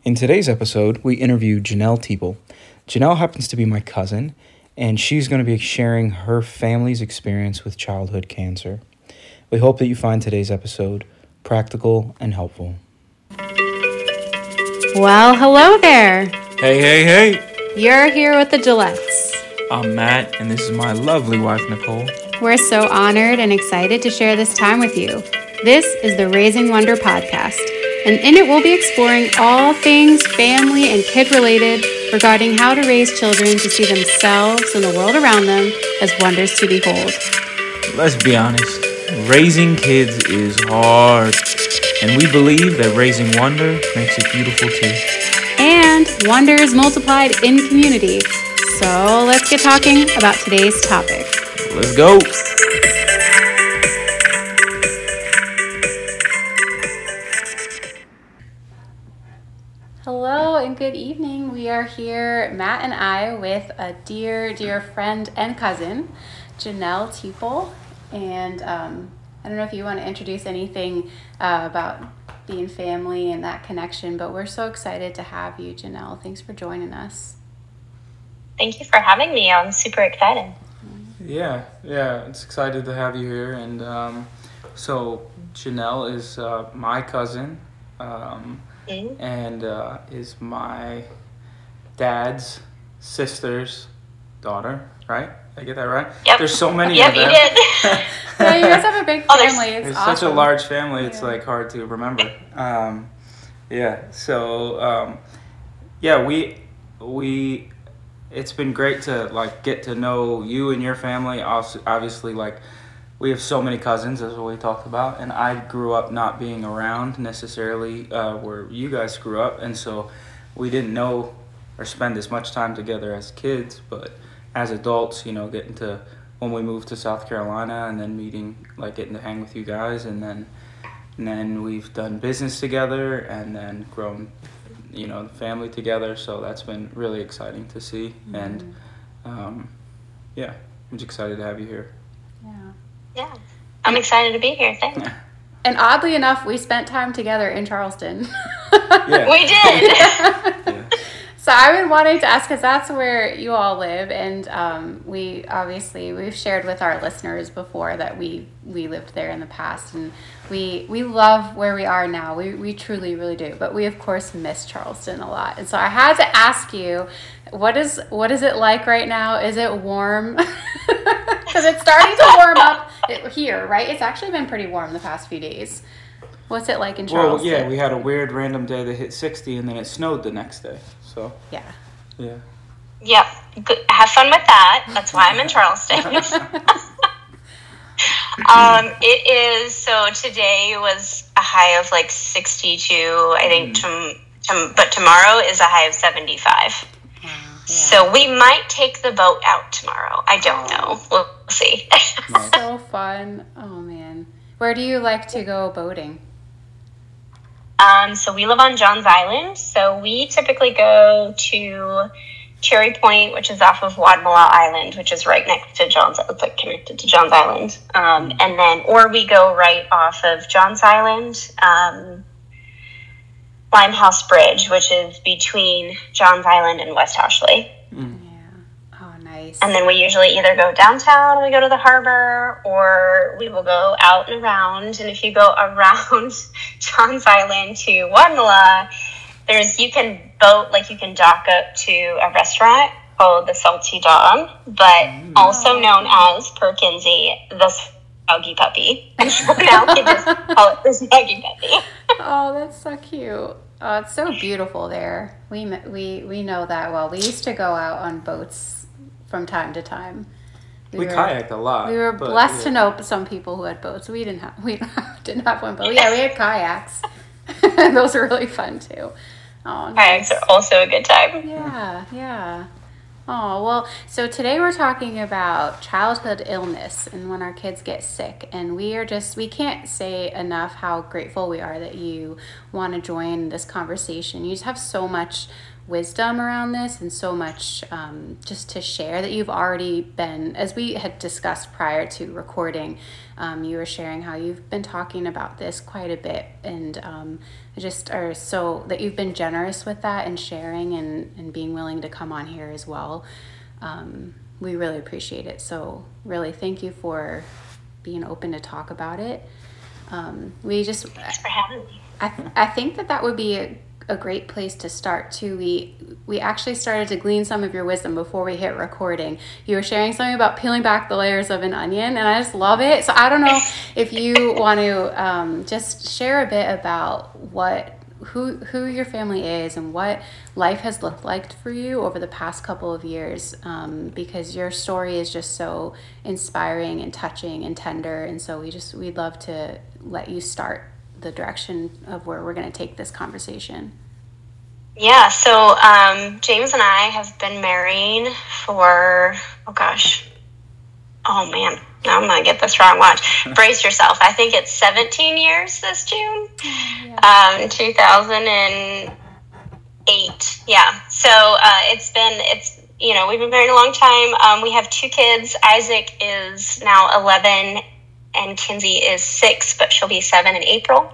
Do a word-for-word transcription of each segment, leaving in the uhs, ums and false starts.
In today's episode, we interview Janelle Teeple. Janelle happens to be my cousin, and she's going to be sharing her family's experience with childhood cancer. We hope that you find today's episode practical and helpful. Well, hello there. Hey, hey, hey. You're here with the Gillettes. I'm Matt, and this is my lovely wife, Nicole. We're so honored and excited to share this time with you. This is the Raising Wonder podcast, and in it we'll be exploring all things family and kid-related regarding how to raise children to see themselves and the world around them as wonders to behold. Let's be honest, raising kids is hard, and we believe that raising wonder makes it beautiful too. And wonder is multiplied in community. So let's get talking about today's topic. Let's go. Hello and good evening. We are here, Matt and I, with a dear, dear friend and cousin, Janelle Teeple. And um, I don't know if you want to introduce anything uh, about being family and that connection, but we're so excited to have you, Janelle. Thanks for joining us. Thank you for having me. I'm super excited. Yeah, yeah, it's excited to have you here. And um, so Janelle is uh, my cousin. Um, Mm-hmm. and uh, is my dad's sister's daughter, right? Did I get that right? Yep. There's so many yep, of them. You did. Yeah, you guys have a big Oh, there's- family. It's It's awesome. such a large family, it's Yeah. like hard to remember. Um, yeah, so um, yeah, we we it's been great to like get to know you and your family. Also, obviously, like we have so many cousins, as we talked about, and I grew up not being around necessarily uh, where you guys grew up, and so we didn't know or spend as much time together as kids, but as adults, you know, getting to, when we moved to South Carolina and then meeting, like getting to hang with you guys, and then and then we've done business together and then grown, you know, the family together, so that's been really exciting to see, mm-hmm. and um, yeah, I'm just excited to have you here. Yeah. Yeah, I'm excited to be here. Thanks. And oddly enough, we spent time together in Charleston. Yeah. We did. Yeah. So I've been wanting to ask, because that's where you all live, and um, we obviously we've shared with our listeners before that we we lived there in the past, and we we love where we are now. We we truly really do, but we of course miss Charleston a lot. And so I had to ask you, what is what is it like right now? Is it warm? Because it's starting to warm up here, right? It's actually been pretty warm the past few days. What's it like in Charleston? Well, yeah, we had a weird random day that hit sixty, and then it snowed the next day. So yeah, yeah. Yep. Good. Have fun with that. That's why I'm in Charleston. um, it is, so today was a high of like sixty-two, I think, mm. to, to, but tomorrow is a high of seventy-five. Yeah. So we might take the boat out tomorrow. I don't know. We'll see. So fun. Oh, man. Where do you like to go boating? Um, so we live on Johns Island. So we typically go to Cherry Point, which is off of Wadmalaw Island, which is right next to Johns, it's like connected to Johns Island. Um, and then, or we go right off of Johns Island, um, Limehouse Bridge, which is between Johns Island and West Ashley. Mm. Yeah. Oh, nice. And then we usually either go downtown, we go to the harbor, or we will go out and around. And if you go around Johns Island to Wadmalaw, there's, you can boat, like you can dock up to a restaurant called the Salty Dog, but mm. also known as Per Kinsey, the Snuggy Puppy. Now we just call it the Snuggy Puppy. Oh, that's so cute. Oh, it's so beautiful there. We we we know that well. We used to go out on boats from time to time. We, we were, kayaked a lot. We were but, blessed yeah. to know some people who had boats. We didn't have we didn't have one, but yeah, we had kayaks. Those were really fun too. Oh, nice. Kayaks are also a good time. Yeah, yeah. Oh, well, so today we're talking about childhood illness and when our kids get sick. And we are just, we can't say enough how grateful we are that you want to join this conversation. You just have so much wisdom around this and so much um, just to share that you've already been, as we had discussed prior to recording, um, you were sharing how you've been talking about this quite a bit, and um, just are so that you've been generous with that and sharing and, and being willing to come on here as well. Um, we really appreciate it. So really thank you for being open to talk about it. Um, we just, Thanks for having me. I, th- I think that that would be a, a great place to start too. We we actually started to glean some of your wisdom before we hit recording. You were sharing something about peeling back the layers of an onion, and I just love it. So I don't know if you want to um, just share a bit about what who who your family is and what life has looked like for you over the past couple of years, um, because your story is just so inspiring and touching and tender, and so we just we'd love to let you start the direction of where we're going to take this conversation. Yeah, so um, James and I have been married for, oh gosh, oh man, now I'm going to get this wrong. Watch. Brace yourself. I think it's seventeen years this June, yeah. um, two thousand eight. Yeah, so uh, it's been, it's, you know, we've been married a long time. Um, we have two kids. Isaac is now eleven and Kinsey is six, but she'll be seven in April.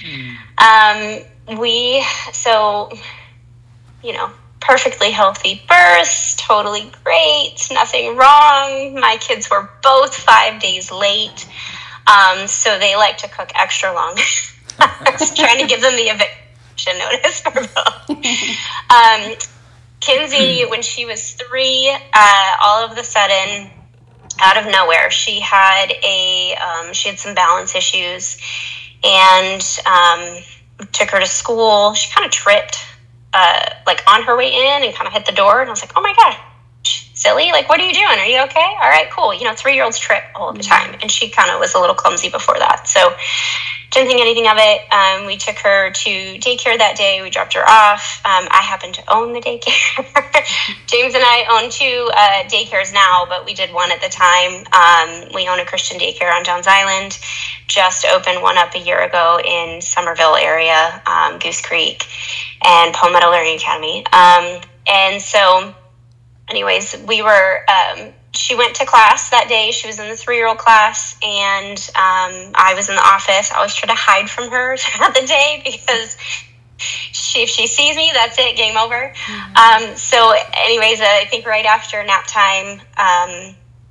Mm. Um, we, so, you know, perfectly healthy births, totally great, nothing wrong. My kids were both five days late, um, so they like to cook extra long. I was trying to give them the eviction notice for both. Um, Kinsey, when she was three, uh, all of a sudden, out of nowhere, she had a um, she had some balance issues, and um, took her to school. She kind of tripped, uh, like on her way in, and kind of hit the door. And I was like, "Oh my gosh, silly! Like, what are you doing? Are you okay? All right, cool." You know, three-year-olds trip all the time, and she kind of was a little clumsy before that, so didn't think anything of it. Um, we took her to daycare that day. We dropped her off. Um, I happen to own the daycare. James and I own two uh, daycares now, but we did one at the time. Um, we own a Christian daycare on Johns Island. Just opened one up a year ago in Somerville area, um, Goose Creek, and Palmetto Learning Academy. Um, and so, anyways, we were... Um, She went to class that day. She was in the three-year-old class, and um, I was in the office. I always try to hide from her throughout the day because she, if she sees me, that's it, game over. Mm-hmm. Um, so anyways, uh, I think right after nap time, um,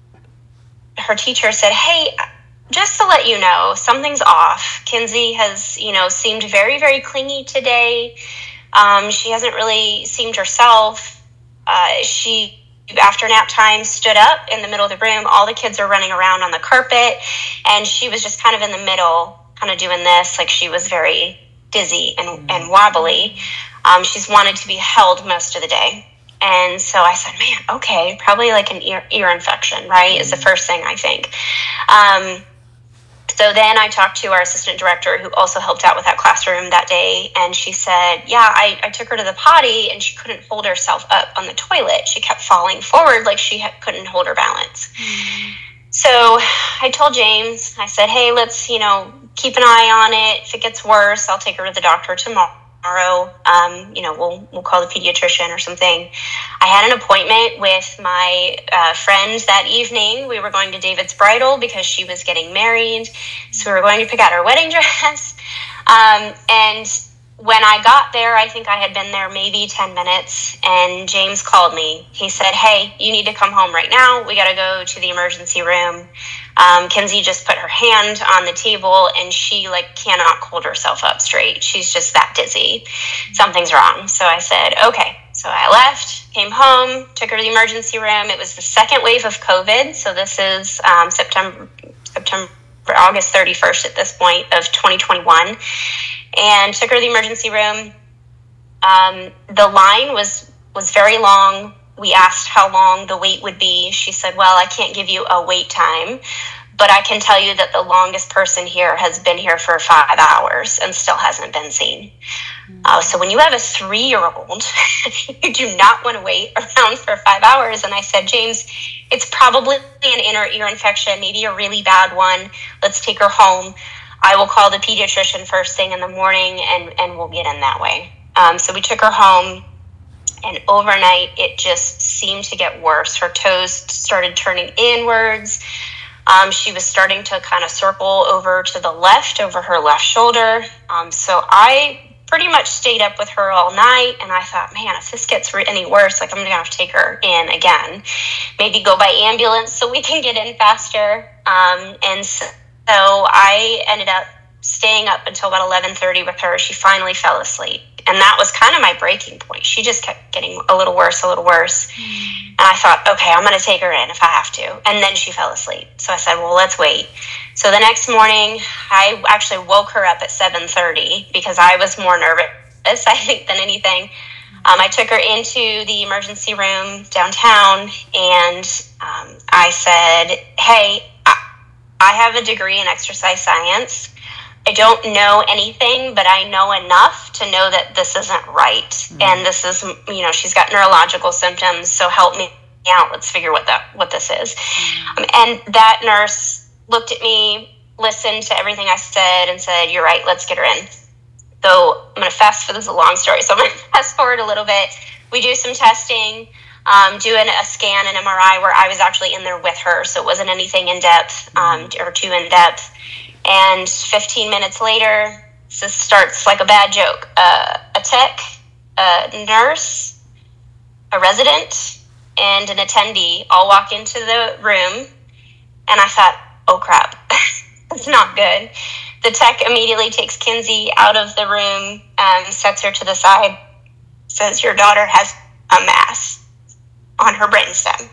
her teacher said, "Hey, just to let you know, something's off. Kinsey has, you know, seemed very, very clingy today. Um, she hasn't really seemed herself. Uh, she... After nap time, stood up in the middle of the room. All the kids are running around on the carpet, and she was just kind of in the middle, kind of doing this, like she was very dizzy and, mm-hmm. and wobbly. Um, she's wanted to be held most of the day. And so I said, man, okay, probably like an ear, ear infection, right, mm-hmm. is the first thing I think. Um, So then I talked to our assistant director, who also helped out with that classroom that day, and she said, yeah, I, I took her to the potty, and she couldn't hold herself up on the toilet. She kept falling forward like she ha- couldn't hold her balance. Mm. So I told James, I said, hey, let's, you know, keep an eye on it. If it gets worse, I'll take her to the doctor tomorrow. Um, you know, we'll we'll call the pediatrician or something. I had an appointment with my uh, friend that evening. We were going to David's bridal because she was getting married. So we were going to pick out her wedding dress. Um, and when I got there, I think I had been there maybe ten minutes, and James called me. He said, hey, you need to come home right now. We got to go to the emergency room. Um, Kinsey just put her hand on the table, and she like cannot hold herself up straight. She's just that dizzy. Something's wrong. So I said, okay. So I left, came home, took her to the emergency room. It was the second wave of COVID. So this is um, September, September, August thirty-first at this point of twenty twenty-one. And took her to the emergency room. Um, the line was, was very long. We asked how long the wait would be. She said, well, I can't give you a wait time, but I can tell you that the longest person here has been here for five hours and still hasn't been seen. Mm-hmm. Uh, so when you have a three-year-old, you do not want to wait around for five hours. And I said, James, it's probably an inner ear infection, maybe a really bad one. Let's take her home. I will call the pediatrician first thing in the morning, and, and we'll get in that way. Um, so we took her home. and overnight it just seemed to get worse. Her toes started turning inwards. Um, she was starting to kind of circle over to the left, over her left shoulder. Um, so I pretty much stayed up with her all night, and I thought, man, if this gets any worse, like I'm gonna have to take her in again, maybe go by ambulance so we can get in faster. Um, and so, so I ended up staying up until about eleven thirty with her. She finally fell asleep, and that was kind of my breaking point. She just kept getting a little worse, a little worse. Mm. And I thought, okay, I'm going to take her in if I have to. And then she fell asleep. So I said, well, let's wait. So the next morning, I actually woke her up at seven thirty because I was more nervous, I think, than anything. Um, I took her into the emergency room downtown, and um, I said, hey, I, I have a degree in exercise science. I don't know anything, but I know enough to know that this isn't right. Mm-hmm. And this is, you know, she's got neurological symptoms, so help me out. Let's figure what that what this is. Mm-hmm. Um, and that nurse looked at me, listened to everything I said, and said, you're right, let's get her in. So I'm going to fast, for this is a long story, so I'm going to fast forward a little bit. We do some testing, um, doing a scan, an M R I, where I was actually in there with her, so it wasn't anything in depth um, or too in depth. And fifteen minutes later, this starts like a bad joke. Uh, a tech, a nurse, a resident, and an attendee all walk into the room. And I thought, oh crap, it's not good. The tech immediately takes Kinsey out of the room, um, sets her to the side, says, your daughter has a mass on her brainstem.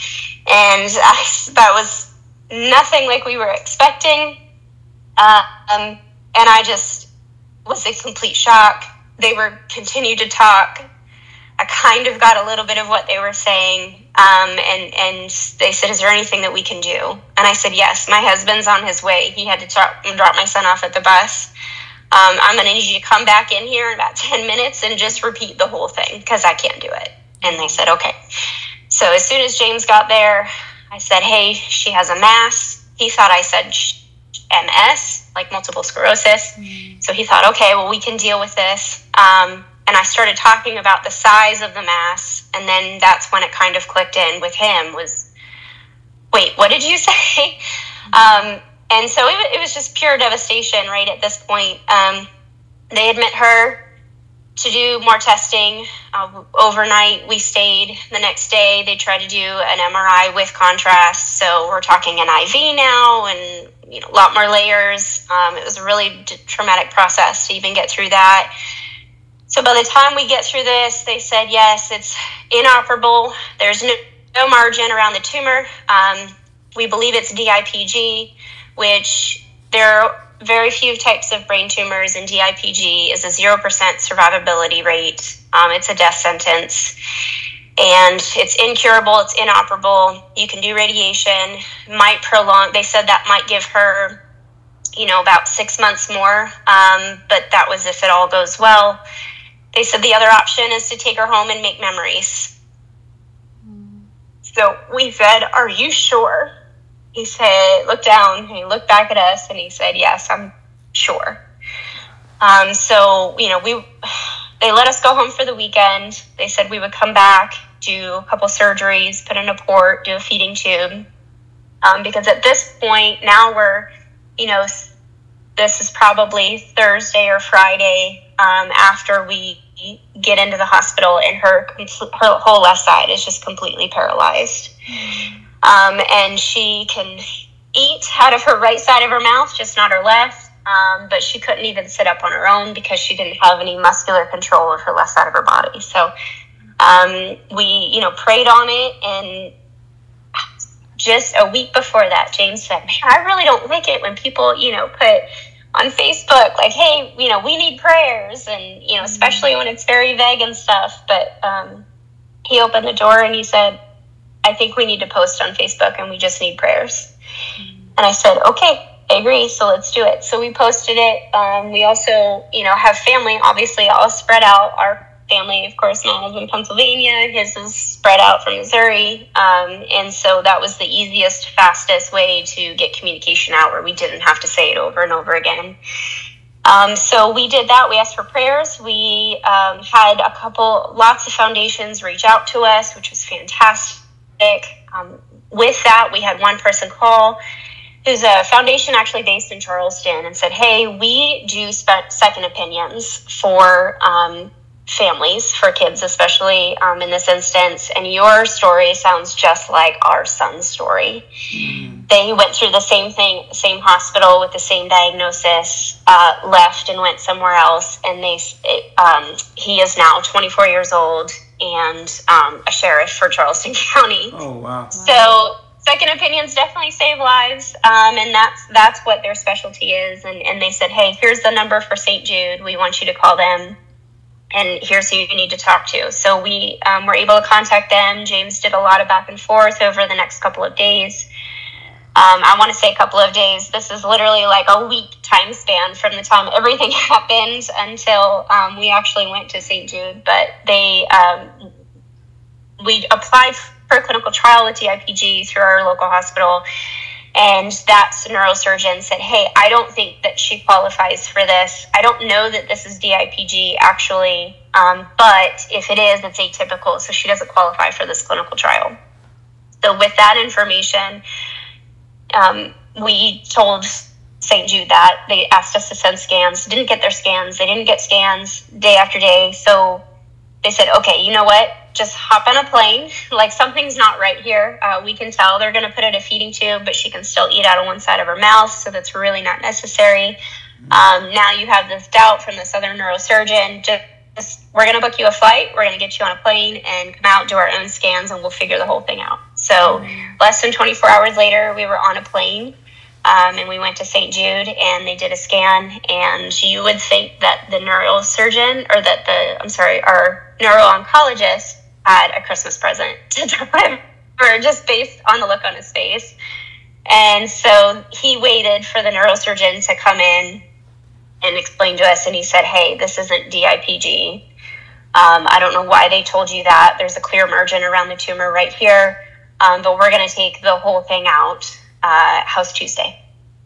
And I, that was nothing like we were expecting. Um, and I just was in complete shock. They were continued to talk. I kind of got a little bit of what they were saying. Um, and, and they said, is there anything that we can do? And I said, yes, my husband's on his way. He had to drop, drop my son off at the bus. Um, I'm going to need you to come back in here in about ten minutes and just repeat the whole thing because I can't do it. And they said, okay. So as soon as James got there, I said, hey, she has a mass. He thought I said M S, like multiple sclerosis. Mm. So he thought, okay, well, we can deal with this. Um, and I started talking about the size of the mass. And then that's when it kind of clicked in with him was, wait, what did you say? Um, and so it, it was just pure devastation right at this point. Um, they admit her to do more testing. Uh, overnight, we stayed. The next day, they tried to do an M R I with contrast. So we're talking an I V now and, you know, a lot more layers. Um, it was a really d- traumatic process to even get through that. So by the time we get through this, they said, yes, it's inoperable. There's no, no margin around the tumor. Um, we believe it's D I P G, which there are very few types of brain tumors, and D I P G is a zero percent survivability rate. Um, it's a death sentence, and it's incurable, it's inoperable. You can do radiation, might prolong. They said that might give her, you know, about six months more, um, but that was if it all goes well. They said the other option is to take her home and make memories. Mm. So we said, are you sure? He said, looked down, and he looked back at us, and he said, yes, I'm sure. Um, so, you know, we they let us go home for the weekend. They said we would come back, do a couple surgeries, put in a port, do a feeding tube. Um, because at this point, now we're, you know, this is probably Thursday or Friday um, after we get into the hospital, and her, her whole left side is just completely paralyzed. Um, and she can eat out of her right side of her mouth, just not her left. Um, but she couldn't even sit up on her own because she didn't have any muscular control of her left side of her body. So um, we, you know, prayed on it. And just a week before that, James said, man, I really don't like it when people, you know, put on Facebook, like, hey, you know, we need prayers. And, you know, especially when it's very vague and stuff. But um, he opened the door and he said, I think we need to post on Facebook and we just need prayers. Mm-hmm. And I said, okay, I agree. So let's do it. So we posted it. Um, we also, you know, have family, obviously all spread out. Our family, of course, mine is in Pennsylvania. His is spread out from Missouri. Um, and so that was the easiest, fastest way to get communication out where we didn't have to say it over and over again. Um, so we did that. We asked for prayers. We um, had a couple, lots of foundations reach out to us, which was fantastic. Um, with that, we had one person call, who's a foundation actually based in Charleston, and said, hey, we do spe- second opinions for um, families, for kids especially um, in this instance, and your story sounds just like our son's story. Mm. They went through the same thing, same hospital with the same diagnosis, uh, left and went somewhere else, and they it, um, he is now twenty-four years old and um, a sheriff for Charleston County. Oh, wow. So second opinions definitely save lives, um, and that's that's what their specialty is. And, and they said, hey, here's the number for Saint Jude. We want you to call them, and here's who you need to talk to. So we um, were able to contact them. James did a lot of back and forth over the next couple of days. Um, I want to say a couple of days. This is literally like a week time span from the time everything happened until um, we actually went to Saint Jude. But they, um, we applied for a clinical trial with D I P G through our local hospital. And that neurosurgeon said, hey, I don't think that she qualifies for this. I don't know that this is D I P G actually, um, but if it is, it's atypical, so she doesn't qualify for this clinical trial. So with that information, um, we told Saint Jude that. They asked us to send scans, didn't get their scans. They didn't get scans day after day. So they said, okay, you know what? Just hop on a plane. Like, something's not right here. Uh, we can tell they're going to put in a feeding tube, but she can still eat out of one side of her mouth, so that's really not necessary. Um, now you have this doubt from this other neurosurgeon. Just, we're going to book you a flight. We're going to get you on a plane and come out, do our own scans, and we'll figure the whole thing out. So less than twenty-four hours later, we were on a plane, um, and we went to Saint Jude, and they did a scan. And you would think that the neurosurgeon, or that the, I'm sorry, our neuro-oncologist had a Christmas present to deliver, just based on the look on his face. And so he waited for the neurosurgeon to come in and explain to us, and he said, hey, this isn't D I P G. Um, I don't know why they told you that. There's a clear margin around the tumor right here, um, but we're going to take the whole thing out. Uh, how's Tuesday?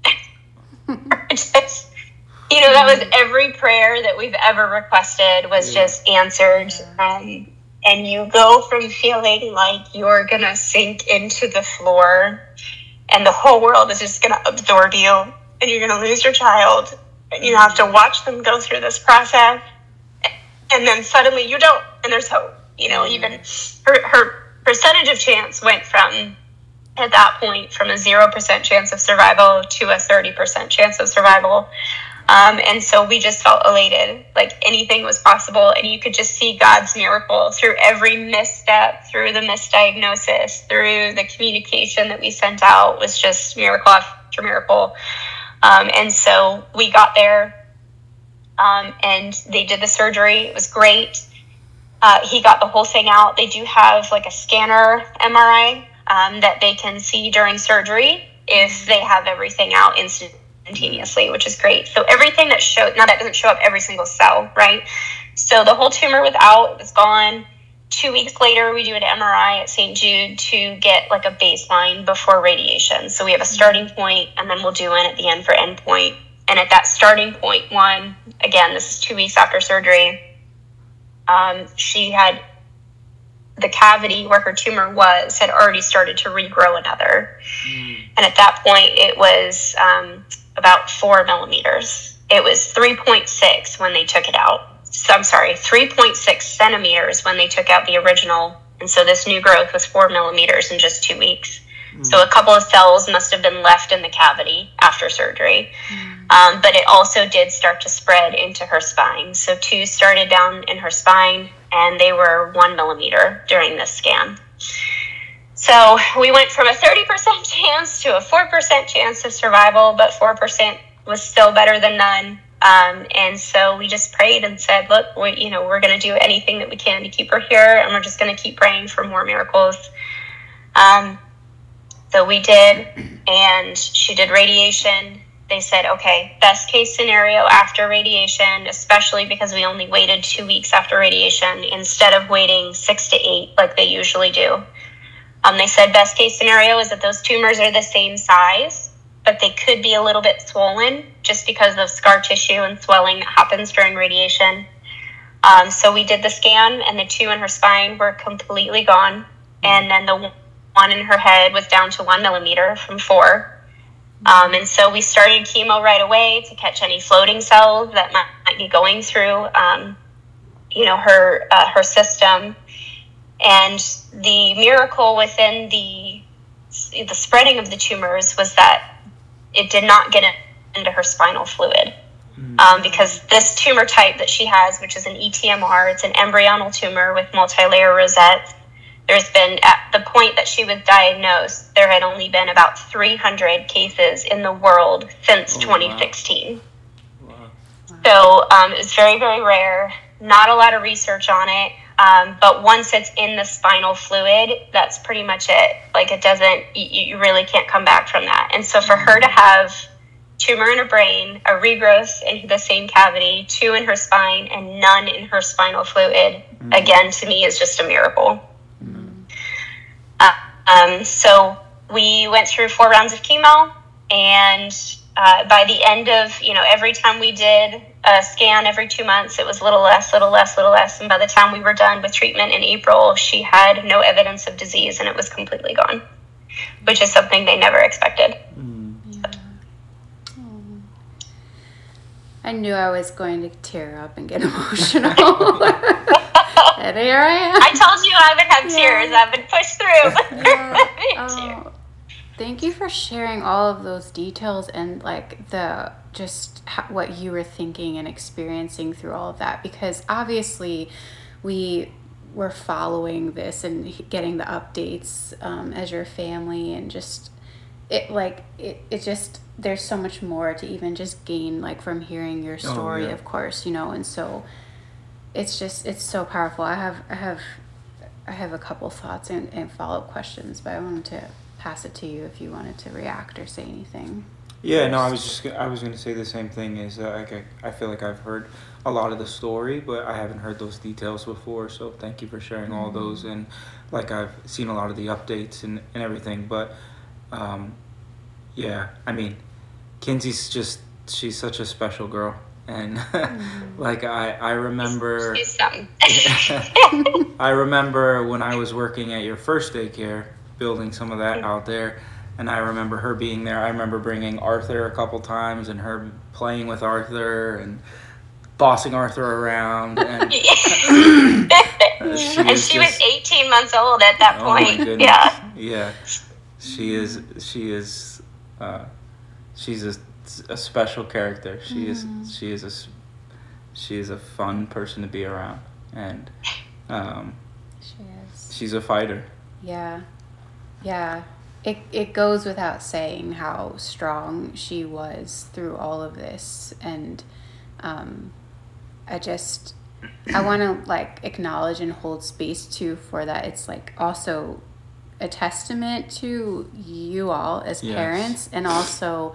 Just, you know, that was every prayer that we've ever requested was yeah. just answered. Um, and you go from feeling like you're going to sink into the floor and the whole world is just going to absorb you, and you're going to lose your child, and you have to watch them go through this process, and then suddenly you don't, and there's hope. You know, even her, her percentage of chance went from, at that point, from a zero percent chance of survival to a thirty percent chance of survival. Um, and so we just felt elated, like anything was possible. And you could just see God's miracle through every misstep, through the misdiagnosis, through the communication that we sent out was just miracle after miracle. Um, and so we got there, um, and they did the surgery. It was great. Uh, he got the whole thing out. They do have like a scanner M R I um, that they can see during surgery if they have everything out instantly. Instantaneously, which is great. So everything that showed, now that doesn't show up every single cell, right? So the whole tumor was out, it was gone. Two weeks later, we do an M R I at Saint Jude to get like a baseline before radiation. So we have a starting point, and then we'll do one at the end for end point. And at that starting point one, again, this is two weeks after surgery, um, she had the cavity where her tumor was had already started to regrow another. Mm. And at that point, it was um, about four millimeters. It was three point six when they took it out. So, I'm sorry, three point six centimeters when they took out the original. And so this new growth was four millimeters in just two weeks. Mm. So a couple of cells must have been left in the cavity after surgery. Mm. Um, but it also did start to spread into her spine. So two started down in her spine, and they were one millimeter during this scan. So we went from a thirty percent chance to a four percent chance of survival, but four percent was still better than none. Um, and so we just prayed and said, look, we, you know, we're going to do anything that we can to keep her here, and we're just going to keep praying for more miracles. Um, so we did, and she did radiation. They said, okay, best case scenario after radiation, especially because we only waited two weeks after radiation instead of waiting six to eight like they usually do. Um, they said best case scenario is that those tumors are the same size, but they could be a little bit swollen just because of scar tissue and swelling that happens during radiation. Um, so we did the scan, and the two in her spine were completely gone. And then the one in her head was down to one millimeter from four. Um, and so we started chemo right away to catch any floating cells that might, might be going through, um, you know, her uh, her system. And the miracle within the the spreading of the tumors was that it did not get into her spinal fluid. Mm-hmm. Um, because this tumor type that she has, which is an E T M R, it's an embryonal tumor with multi-layer rosettes. There's been, at the point that she was diagnosed, there had only been about three hundred cases in the world since oh, twenty sixteen. Wow. Wow. So um, it was very, very rare. Not a lot of research on it. Um, but once it's in the spinal fluid, that's pretty much it. Like, it doesn't, you, you really can't come back from that. And so for her to have tumor in her brain, a regrowth in the same cavity, two in her spine, and none in her spinal fluid, mm-hmm. again, to me, is just a miracle. Uh, um, so we went through four rounds of chemo, and uh, by the end of, you know, every time we did a scan every two months, it was a little less, little less, little less. And by the time we were done with treatment in April, she had no evidence of disease, and it was completely gone, which is something they never expected. Mm. Yeah. Oh. I knew I was going to tear up and get emotional. And here I am. I told you I would have tears. Yeah. I've been pushed through. Yeah. Oh, thank you for sharing all of those details and like the just how, what you were thinking and experiencing through all of that, because obviously we were following this and getting the updates um, as your family, and just it like it, it just there's so much more to even just gain like from hearing your story, oh, yeah. of course, you know, and so it's just it's so powerful. I have I have I have a couple thoughts and, and follow-up questions, but I wanted to pass it to you if you wanted to react or say anything. Yeah, no, I was just I was going to say the same thing. Is uh, like I, I feel like I've heard a lot of the story, but I haven't heard those details before. So thank you for sharing all those, and like I've seen a lot of the updates and, and everything. But um, yeah, I mean, Kinsey's just she's such a special girl. And mm-hmm. like I, I remember I remember when I was working at your first daycare, building some of that out there, and I remember her being there. I remember bringing Arthur a couple times and her playing with Arthur and bossing Arthur around. And, she, and she just, was eighteen months old at that oh point. My goodness. Yeah, yeah, she is. She is. Uh, she's a. a special character. She mm-hmm. is she is a she is a fun person to be around, and um she is she's a fighter. Yeah, yeah. It it goes without saying how strong she was through all of this, and um I just I want to like acknowledge and hold space too for that. It's like also a testament to you all as yes. parents, and also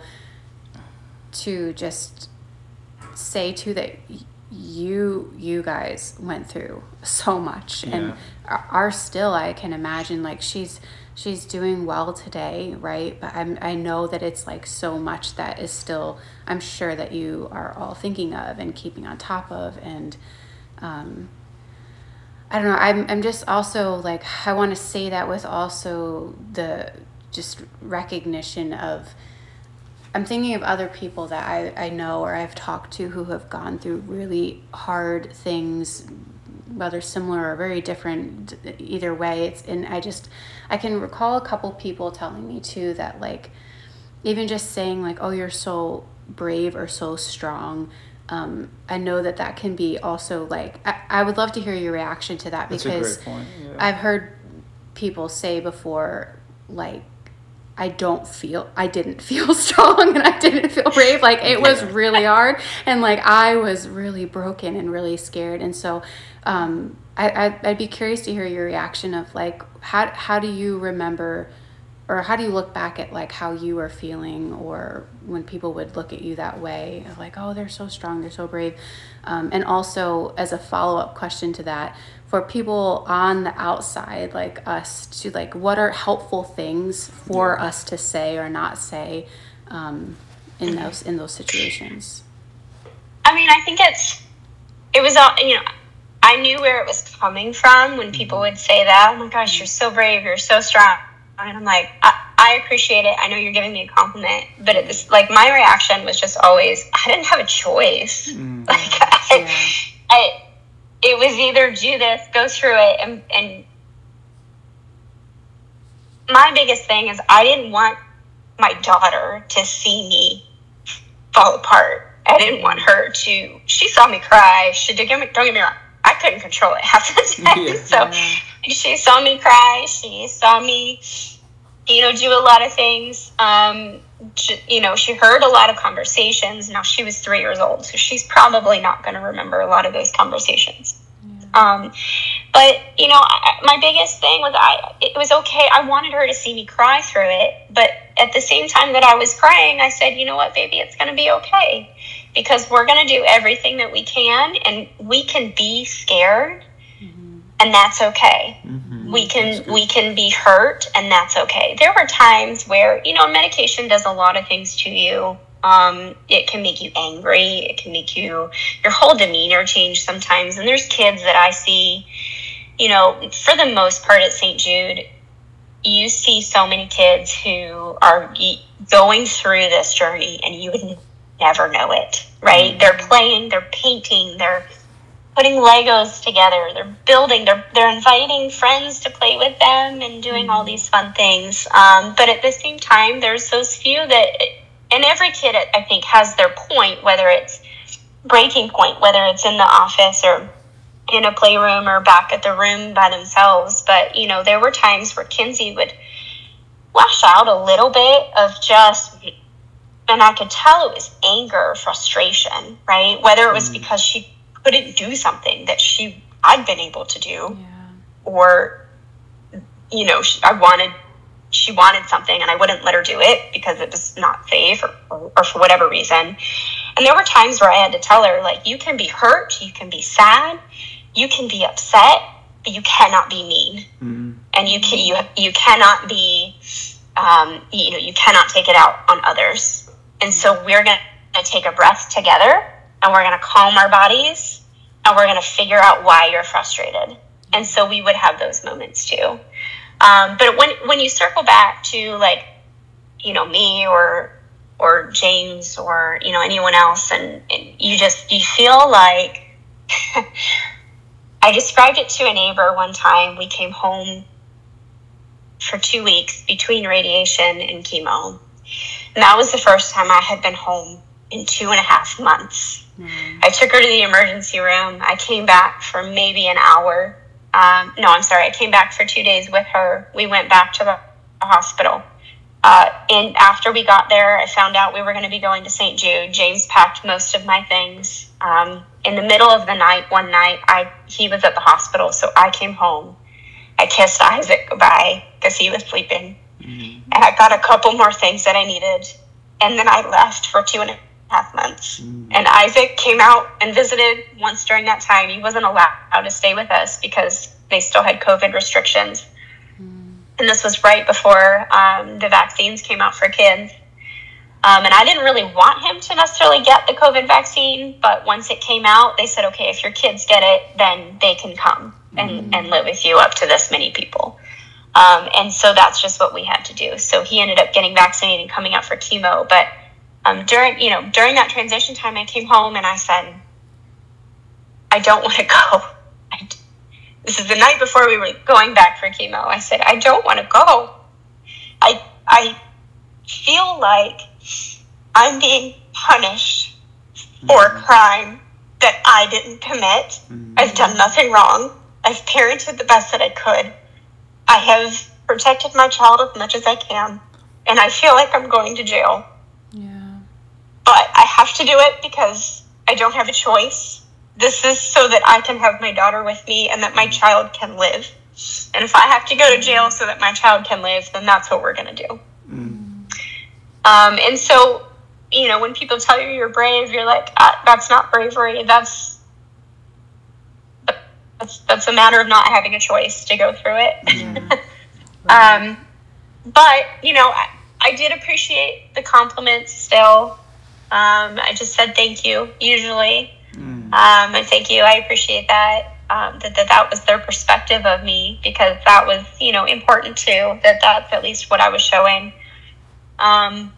to just say too that you you guys went through so much, yeah. and are still, I can imagine, like she's she's doing well today, right? But I'm I know that it's like so much that is still, I'm sure that you are all thinking of and keeping on top of, and um I don't know, I'm I'm just also like I want to say that with also the just recognition of, I'm thinking of other people that I, I know or I've talked to who have gone through really hard things, whether similar or very different, either way. It's and I just, I can recall a couple people telling me too that like, even just saying like, oh, you're so brave or so strong. Um, I know that that can be also like, I, I would love to hear your reaction to that. That's because a great point. Yeah. I've heard people say before, like, I don't feel, I didn't feel strong and I didn't feel brave. Like it was really hard. And like, I was really broken and really scared. And so, um, I, I'd, I'd be curious to hear your reaction of like, how, how do you remember, or how do you look back at like how you were feeling, or when people would look at you that way of like, oh, they're so strong, they're so brave. Um, and also as a follow-up question to that, for people on the outside like us to like, what are helpful things for yeah. us to say or not say um, in those in those situations? I mean, I think it's it was all you know. I knew where it was coming from when people would say that. Oh my gosh, you're so brave, you're so strong. And I'm like, I, I appreciate it. I know you're giving me a compliment, but it was like my reaction was just always, I didn't have a choice. Mm. Like I, yeah. I, it was either do this, go through it, and and my biggest thing is I didn't want my daughter to see me fall apart. I didn't want her to. She saw me cry. She did. Don't get me wrong. I couldn't control it half the time. Yeah. So she saw me cry. She saw me, you know, do a lot of things. Um, she, you know, she heard a lot of conversations. Now she was three years old, so she's probably not going to remember a lot of those conversations. Um, but, you know, I, my biggest thing was I, it was okay. I wanted her to see me cry through it. But at the same time that I was crying, I said, you know what, baby, it's going to be okay, because we're going to do everything that we can, and we can be scared, mm-hmm. and that's okay. Mm-hmm. We can, we can be hurt, and that's okay. There were times where, you know, medication does a lot of things to you. Um, it can make you angry. It can make you, your whole demeanor change sometimes. And there's kids that I see, you know, for the most part at Saint Jude, you see so many kids who are going through this journey and you would never know it, right? Mm-hmm. They're playing, they're painting, they're putting Legos together, they're building, they're, they're inviting friends to play with them and doing mm-hmm. all these fun things. Um, but at the same time, there's those few that... And every kid, I think, has their point, whether it's breaking point, whether it's in the office or in a playroom or back at the room by themselves. But, you know, there were times where Kinsey would lash out a little bit of just, and I could tell it was anger, frustration, right? Whether it was mm. because she couldn't do something that she I'd been able to do, yeah. or, you know, she, I wanted she wanted something and I wouldn't let her do it because it was not safe or, or, or for whatever reason. And there were times where I had to tell her, like, you can be hurt, you can be sad, you can be upset, but you cannot be mean. Mm-hmm. And you can, you, you cannot be, um, you know, you cannot take it out on others. And so we're going to take a breath together, and we're going to calm our bodies, and we're going to figure out why you're frustrated. And so we would have those moments too. Um, but when when you circle back to, like, you know, me or or James or, you know, anyone else, and, and you just, you feel like, I described it to a neighbor one time. We came home for two weeks between radiation and chemo. And that was the first time I had been home in two and a half months. Mm. I took her to the emergency room. I came back for maybe an hour. Um, no, I'm sorry. I came back for two days with her. We went back to the hospital. Uh, and after we got there, I found out we were going to be going to Saint Jude. James packed most of my things. Um, in the middle of the night, one night, I he was at the hospital, so I came home. I kissed Isaac goodbye because he was sleeping. Mm-hmm. And I got a couple more things that I needed. And then I left for two and a half months. Mm. And Isaac came out and visited once during that time. He wasn't allowed to stay with us because they still had COVID restrictions. Mm. And this was right before um, the vaccines came out for kids. Um, and I didn't really want him to necessarily get the COVID vaccine, but once it came out, they said, okay, if your kids get it, then they can come and, mm. and live with you up to this many people. Um, and so that's just what we had to do. So he ended up getting vaccinated and coming out for chemo, but Um, during, you know, during that transition time, I came home and I said, I don't want to go. I, this is the night before we were going back for chemo. I said, I don't want to go. I, I feel like I'm being punished for a crime that I didn't commit. Mm-hmm. I've done nothing wrong. I've parented the best that I could. I have protected my child as much as I can. And I feel like I'm going to jail. But I have to do it because I don't have a choice. This is so that I can have my daughter with me and that my child can live. And if I have to go to jail so that my child can live, then that's what we're going to do. Mm. Um, and so, you know, when people tell you you're brave, you're like, ah, that's not bravery. That's, that's that's a matter of not having a choice to go through it. Mm. um, but, you know, I, I did appreciate the compliments still. Um, I just said thank you, usually. Mm. Um, and thank you. I appreciate that. Um, that, that that was their perspective of me, because that was, you know, important too, that that's at least what I was showing. Um,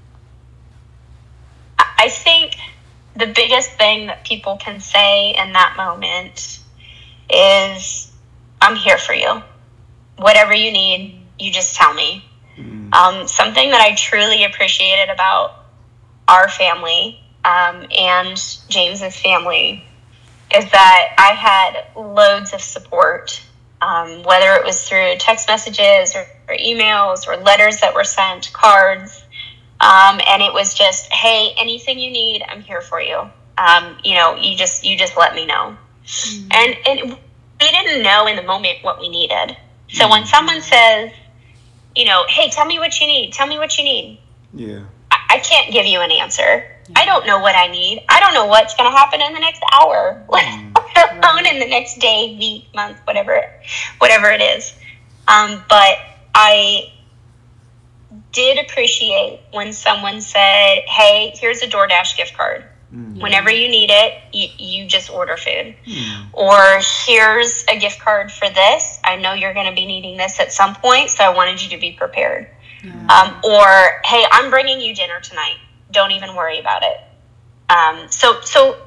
I think the biggest thing that people can say in that moment is, I'm here for you. Whatever you need, you just tell me. Mm. Um, something that I truly appreciated about our family um, and James's family is that I had loads of support, um, whether it was through text messages or, or emails or letters that were sent, cards. Um, and it was just, hey, anything you need, I'm here for you. Um, you know, you just, you just let me know. Mm-hmm. And, and we didn't know in the moment what we needed. So mm-hmm. when someone says, you know, hey, tell me what you need, tell me what you need. Yeah. I, I can't give you an answer. I don't know what I need. I don't know what's going to happen in the next hour, let alone right. in the next day, week, month, whatever, whatever it is. Um, but I did appreciate when someone said, hey, here's a DoorDash gift card. Mm. Whenever you need it, you, you just order food. Mm. Or here's a gift card for this. I know you're going to be needing this at some point, so I wanted you to be prepared. Yeah. Um, or, hey, I'm bringing you dinner tonight. Don't even worry about it. Um, so, so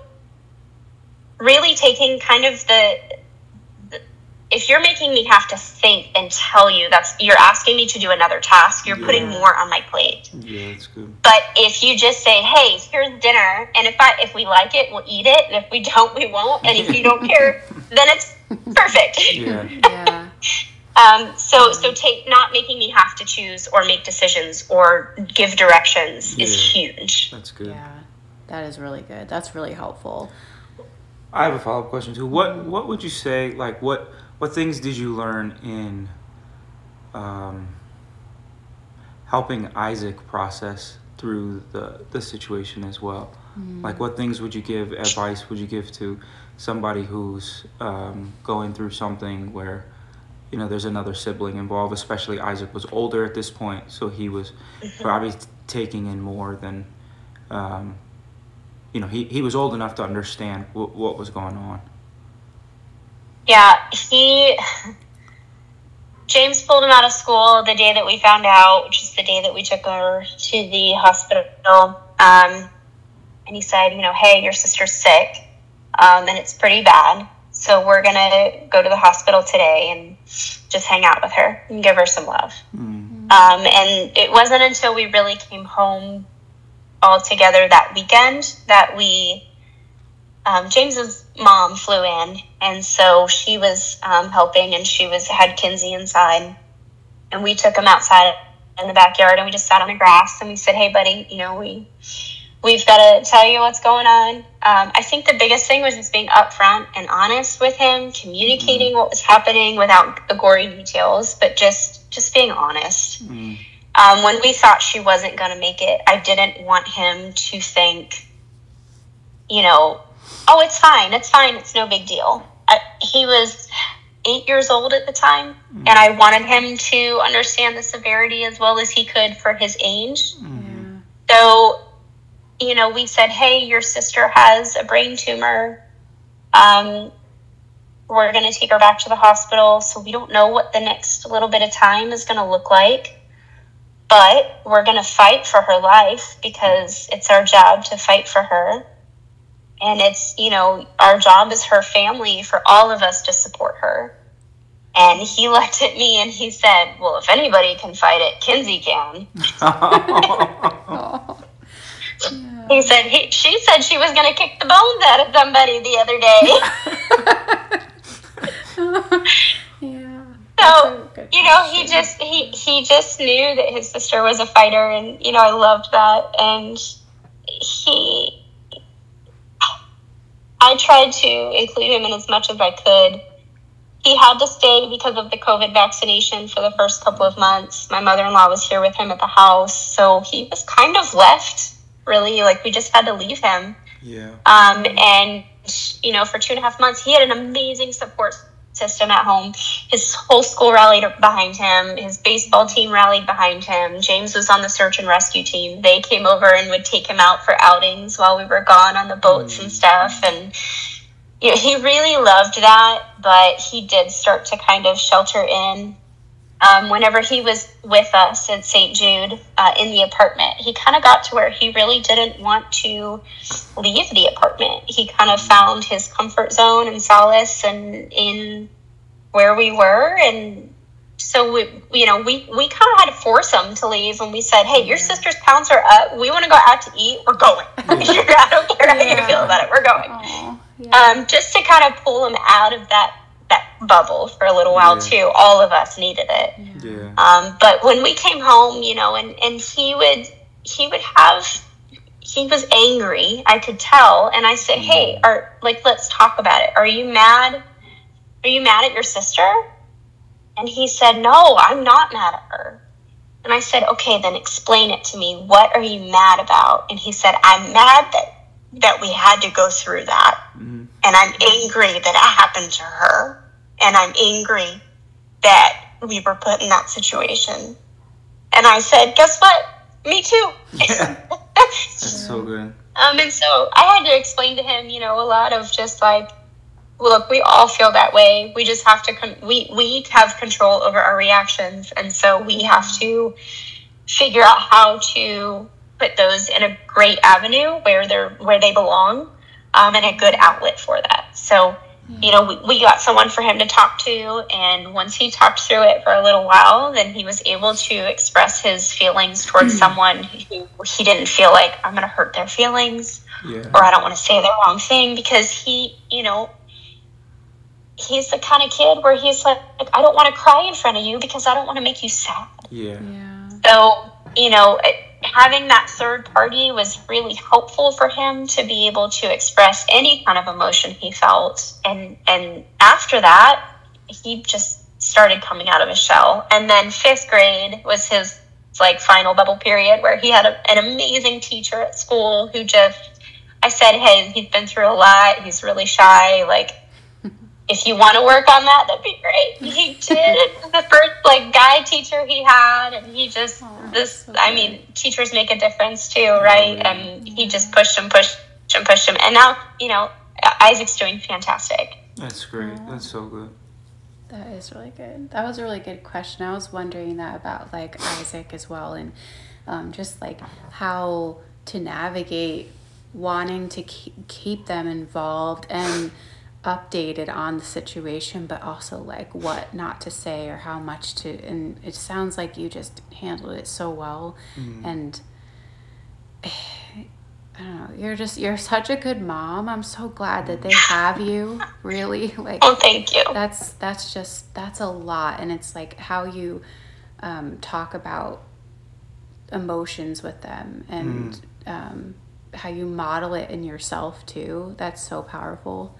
really taking kind of the, the, if you're making me have to think and tell you, that's, you're asking me to do another task, you're yeah. putting more on my plate. Yeah, that's good. But if you just say, hey, here's dinner, and if I, if we like it, we'll eat it, and if we don't, we won't, and if you don't care, then it's perfect. Yeah. yeah. Um, so, so take not making me have to choose or make decisions or give directions yeah. is huge. That's good. Yeah, that is really good. That's really helpful. I have a follow-up question too. What What would you say? Like, what what things did you learn in um, helping Isaac process through the the situation as well? Mm. Like, what things would you give advice? Would you give to somebody who's um, going through something where, you know, there's another sibling involved, especially Isaac was older at this point, so he was mm-hmm. probably t- taking in more than, um, you know, he, he was old enough to understand w- what was going on. Yeah, he, James pulled him out of school the day that we found out, which is the day that we took her to the hospital. Um, and he said, you know, hey, your sister's sick, um, and it's pretty bad. So we're going to go to the hospital today and just hang out with her and give her some love. Mm-hmm. Um, and it wasn't until we really came home all together that weekend that we, um, James's mom flew in. And so she was um, helping, and she was had Kinsey inside. And we took him outside in the backyard, and we just sat on the grass and we said, hey, buddy, you know, we... We've got to tell you what's going on. Um, I think the biggest thing was just being upfront and honest with him, communicating mm. what was happening without the gory details, but just, just being honest. Mm. Um, when we thought she wasn't going to make it, I didn't want him to think, you know, oh, it's fine, it's fine, it's no big deal. I, he was eight years old at the time, mm. and I wanted him to understand the severity as well as he could for his age. Mm. So, you know, we said, hey, your sister has a brain tumor. Um, we're going to take her back to the hospital. So we don't know what the next little bit of time is going to look like. But we're going to fight for her life because it's our job to fight for her. And it's, you know, our job as her family for all of us to support her. And he looked at me and he said, well, if anybody can fight it, Kinsey can. Oh. Yeah. He said he, she said she was going to kick the bones out of somebody the other day. Yeah. So, you know, he just he, he just knew that his sister was a fighter, and, you know, I loved that. And he, I tried to include him in as much as I could. He had to stay because of the COVID vaccination for the first couple of months. My mother-in-law was here with him at the house, so he was kind of left. Really, like, we just had to leave him. Yeah. Um, and, you know, for two and a half months, he had an amazing support system at home. His whole school rallied behind him. His baseball team rallied behind him. James was on the search and rescue team. They came over and would take him out for outings while we were gone on the boats and stuff. And you know, he really loved that, but he did start to kind of shelter in. Um, whenever he was with us at Saint Jude uh, in the apartment, he kind of got to where he really didn't want to leave the apartment. He kind of found his comfort zone and solace and in where we were. And so, we, you know, we, we kind of had to force him to leave. And we said, hey, your sister's pounds are up. We want to go out to eat. We're going. Yeah. I don't care how Yeah. you feel about it. We're going. Aw, yeah. Um, just to kind of pull him out of that that bubble for a little while Yeah. too. All of us needed it. Yeah. Um, but when we came home, you know, and, and he would he would have he was angry, I could tell, and I said, hey, are like let's talk about it. Are you mad? Are you mad at your sister? And he said, no, I'm not mad at her. And I said, okay, then explain it to me. What are you mad about? And he said, I'm mad that that we had to go through that. Mm-hmm. And I'm angry that it happened to her. And I'm angry that we were put in that situation. And I said, guess what? Me too. Yeah. That's so good. Um, and so I had to explain to him, you know, a lot of just like, look, we all feel that way. We just have to, con- we, we have control over our reactions. And so we have to figure out how to put those in a great avenue where they're, where they belong, um, and a good outlet for that. So, you know, we, we got someone for him to talk to. And once he talked through it for a little while, then he was able to express his feelings towards someone who he didn't feel like, I'm going to hurt their feelings, Yeah. or I don't want to say the wrong thing, because he, you know, he's the kind of kid where he's like, I don't want to cry in front of you because I don't want to make you sad. Yeah. Yeah. So, you know, having that third party was really helpful for him to be able to express any kind of emotion he felt. And, and after that, he just started coming out of his shell. And then fifth grade was his like final bubble period where he had a, an amazing teacher at school who just, I said, hey, he's been through a lot. He's really shy. Like, if you want to work on that, that'd be great. He did. The first like guy teacher he had, and he just Oh, this. so I good. mean, teachers make a difference too, right? yeah. And he just pushed him, pushed him, pushed him, and now you know Isaac's doing fantastic. That's great. That's so good. That is really good. That was a really good question. I was wondering that about like Isaac as well, and um, just like how to navigate wanting to keep, keep them involved and updated on the situation, but also like what not to say or how much to. And it sounds like you just handled it so well, Mm-hmm. and I don't know. You're just you're such a good mom. I'm so glad that they have you. Really, like. Oh, thank you. That's that's just that's a lot, and it's like how you um, talk about emotions with them, and um, how you model it in yourself too. That's so powerful.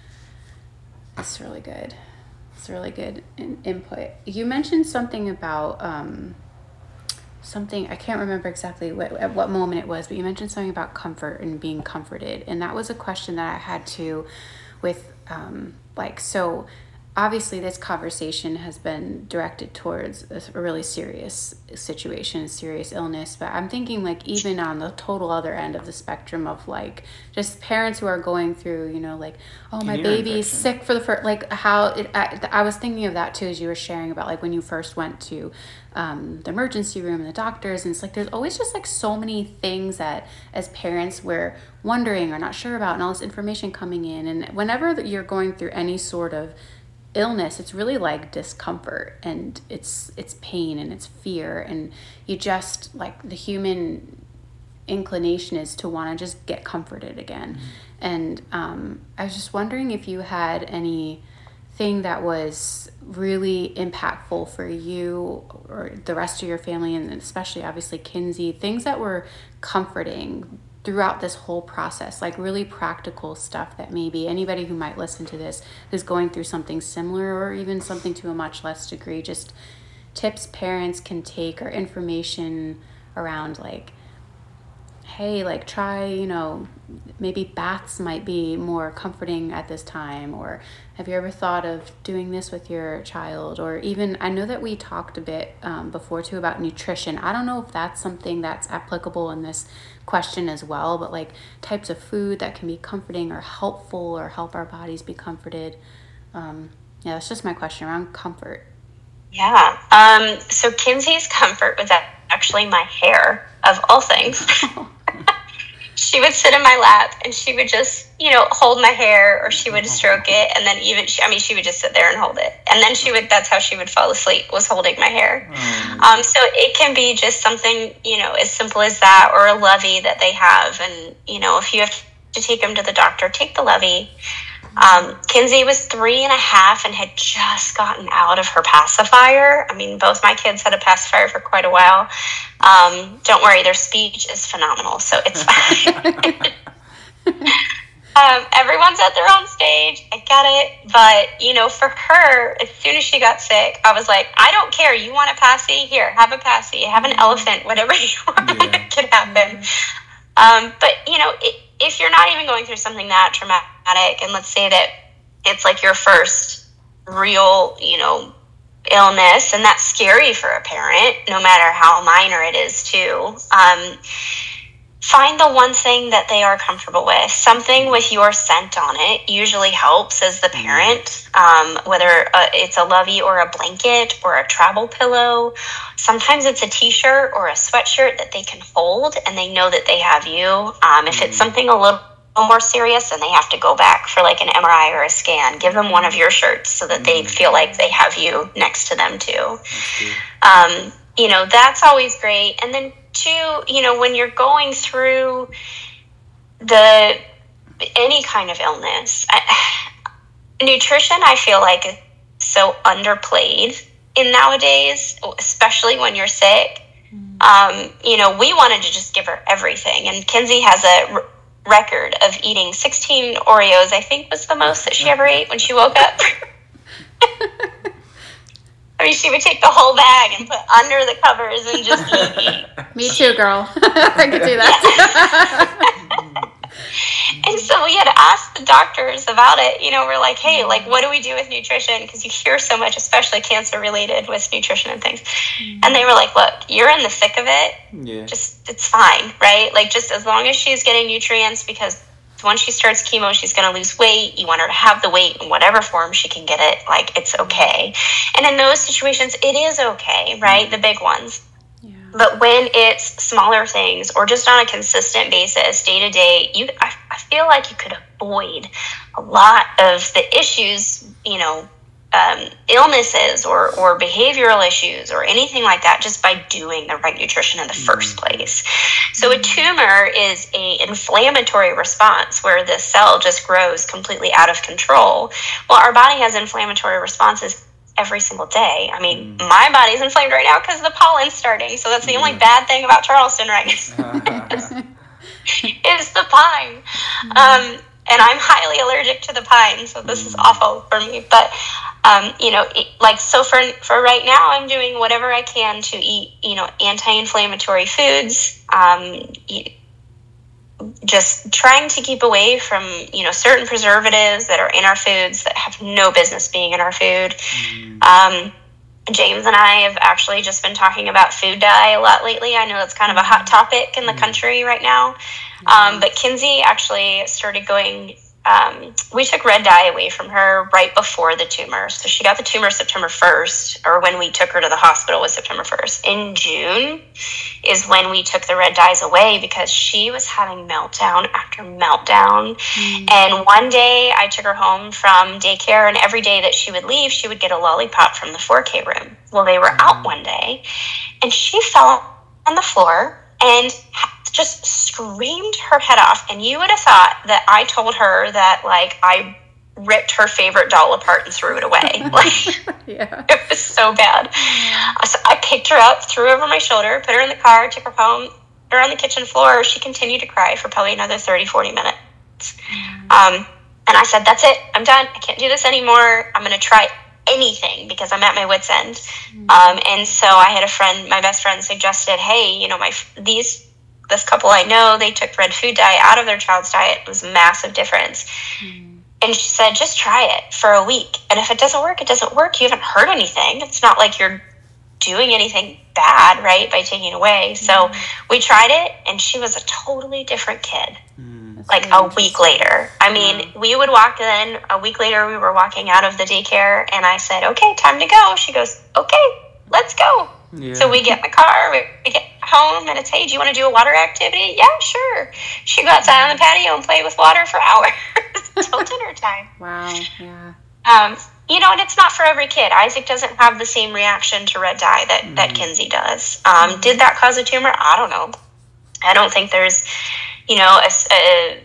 It's really good. It's really good in- input. You mentioned something about um, something I can't remember exactly what at what moment it was, but you mentioned something about comfort and being comforted, and that was a question that I had too, with um, like so. Obviously, this conversation has been directed towards a a really serious situation, a serious illness. But I'm thinking, like, even on the total other end of the spectrum of, like, just parents who are going through, you know, like, oh, my Ear baby's infection. sick for the first, like, how it, I, I was thinking of that too as you were sharing about, like, when you first went to um, the emergency room and the doctors. And it's like, there's always just, like, so many things that as parents we're wondering or not sure about, and all this information coming in. And whenever that you're going through any sort of illness, it's really like discomfort, and it's it's pain, and it's fear, and you just like the human inclination is to want to just get comforted again. Mm-hmm. And um, I was just wondering if you had anything that was really impactful for you or the rest of your family, and especially obviously Kinsey, things that were comforting throughout this whole process, like really practical stuff that maybe anybody who might listen to this who's going through something similar or even something to a much less degree, just tips parents can take or information around like hey, like try, you know, maybe baths might be more comforting at this time, or have you ever thought of doing this with your child? Or even, I know that we talked a bit um, before too about nutrition. I don't know if that's something that's applicable in this question as well, but like types of food that can be comforting or helpful or help our bodies be comforted. Um, yeah, that's just my question around comfort. Yeah. Um, so Kinsey's comfort was actually my hair, of all things. She would sit in my lap and she would just, you know, hold my hair, or she would stroke it. And then even, she, I mean, she would just sit there and hold it. And then she would, that's how she would fall asleep, was holding my hair. Mm. Um, so it can be just something, you know, as simple as that, or a lovey that they have. And, you know, if you have to take them to the doctor, take the lovey. Um, Kinsey was three and a half and had just gotten out of her pacifier. I mean, both my kids had a pacifier for quite a while. Um, don't worry, their speech is phenomenal, so it's fine. um, everyone's at their own stage. I get it. But, you know, for her, as soon as she got sick, I was like, I don't care. You want a passy? Here, have a passy. Have an elephant, whatever you want. Yeah. It can happen. Um, but, you know, it, if you're not even going through something that traumatic, and let's say that it's like your first real, you know, illness, and that's scary for a parent, no matter how minor it is too, um, find the one thing that they are comfortable with. Something with your scent on it usually helps as the parent, um, whether uh, it's a lovey or a blanket or a travel pillow. Sometimes it's a t-shirt or a sweatshirt that they can hold and they know that they have you. Um, if it's something a little more serious and they have to go back for like an M R I or a scan, give them one of your shirts so that they feel like they have you next to them too. Um, you know, that's always great. And then two, you know, when you're going through the any kind of illness, I, nutrition, I feel like, is so underplayed in nowadays, especially when you're sick. Um, you know, we wanted to just give her everything, and Kinsey has a r- record of eating sixteen Oreos. I think was the most that she ever ate when she woke up. I mean, she would take the whole bag and put under the covers and just eat. eat. Me too, girl. I could do that. And so we had to ask the doctors about it. You know, we're like, hey, like, what do we do with nutrition? Because you hear so much, especially cancer related, with nutrition and things. Mm-hmm. And they were like, look, you're in the thick of it. Yeah. Just, it's fine, right? Like, just as long as she's getting nutrients, because once she starts chemo, she's going to lose weight. You want her to have the weight in whatever form she can get it. Like, it's okay. And in those situations, it is okay, right? Mm-hmm. The big ones. But when it's smaller things, or just on a consistent basis, day to day, you, I, I feel like you could avoid a lot of the issues, you know, um, illnesses or, or behavioral issues or anything like that, just by doing the right nutrition in the first place. So a tumor is a inflammatory response where the cell just grows completely out of control. Well, our body has inflammatory responses every single day. I mean, mm. my body's inflamed right now because the pollen's starting. So that's the mm. only bad thing about Charleston right now. is the pine. Mm. Um, and I'm highly allergic to the pine, so this mm. is awful for me. But, um, you know, it, like, so for, for right now, I'm doing whatever I can to eat, you know, anti-inflammatory foods, um, eat, just trying to keep away from, you know, certain preservatives that are in our foods that have no business being in our food. Mm. Um, James and I have actually just been talking about food dye a lot lately. I know it's kind of a hot topic in the country right now. Um, but Kinsey actually started going, um, we took red dye away from her right before the tumor. So she got the tumor September first, or when we took her to the hospital was September first. In June is when we took the red dyes away, because she was having meltdown after meltdown. Mm. And one day I took her home from daycare, and every day that she would leave, she would get a lollipop from the four K room. Well, they were out one day, and she fell on the floor and just screamed her head off. And you would have thought that I told her that, like, I ripped her favorite doll apart and threw it away. Like, yeah. It was so bad. So I picked her up, threw her over my shoulder, put her in the car, took her home, put her on the kitchen floor. She continued to cry for probably another thirty, forty minutes. Um, and I said, that's it. I'm done. I can't do this anymore. I'm going to try anything because I'm at my wit's end. Um, and so I had a friend, my best friend suggested, hey, you know, my these this couple I know, they took red food dye out of their child's diet. It was a massive difference. Mm. And she said, just try it for a week. And if it doesn't work, it doesn't work. You haven't hurt anything. It's not like you're doing anything bad, right, by taking it away. So mm. we tried it, and she was a totally different kid. Mm. Like a week later. I mean, yeah. we would walk in, a week later we were walking out of the daycare, and I said, okay, time to go. She goes, okay, let's go. Yeah. So we get in the car, we get home, and it's, hey, do you want to do a water activity? Yeah, sure. She go outside on the patio and play with water for hours until dinner time. Wow, yeah. Um, you know, and it's not for every kid. Isaac doesn't have the same reaction to red dye that, mm. that Kinsey does. Um, mm. Did that cause a tumor? I don't know. I don't think there's, you know, a, a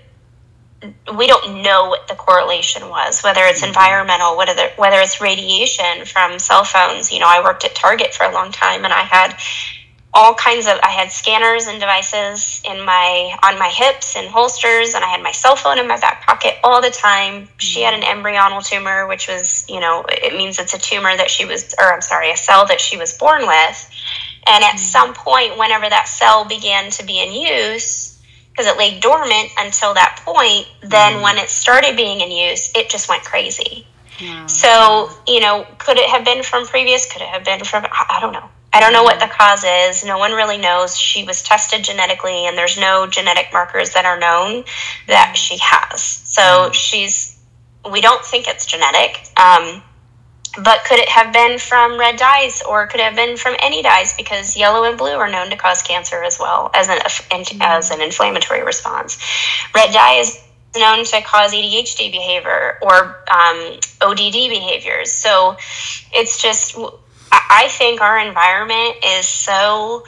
we don't know what the correlation was, whether it's environmental, whether whether it's radiation from cell phones. You know, I worked at Target for a long time, and I had all kinds of, I had scanners and devices in my, on my hips and holsters, and I had my cell phone in my back pocket all the time. She had an embryonal tumor, which was, you know, it means it's a tumor that she was, or I'm sorry, a cell that she was born with. And at some point, whenever that cell began to be in use, because it lay dormant until that point, then mm. when it started being in use, it just went crazy. Yeah. So, you know, could it have been from previous? Could it have been from, I don't know. I don't know what the cause is. No one really knows. She was tested genetically, and there's no genetic markers that are known that she has. So she's, we don't think it's genetic. Um, but could it have been from red dyes, or could it have been from any dyes? Because yellow and blue are known to cause cancer as well as an, as an inflammatory response. Red dye is known to cause A D H D behavior or um, O D D behaviors. So it's just... I think our environment is so